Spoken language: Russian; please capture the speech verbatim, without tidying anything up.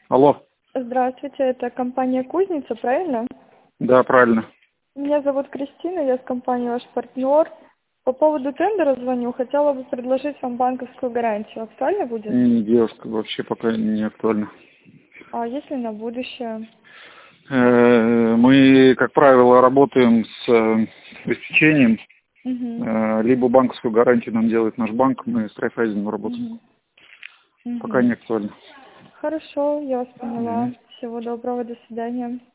Алло. Здравствуйте, это компания «Кузница», правильно? Да, правильно. Меня зовут Кристина, я с компании «Ваш партнер». По поводу тендера звоню, хотела бы предложить вам банковскую гарантию. Актуально будет? Не, девушка, вообще пока не актуально. А если на будущее? Э, Мы, как правило, работаем с э, обеспечением. Угу. Э, Либо банковскую гарантию нам делает наш банк, мы с Райффайзеном работаем. Угу. Пока Угу. не актуально. Хорошо, я вас поняла. Мгм. Всего доброго, до свидания.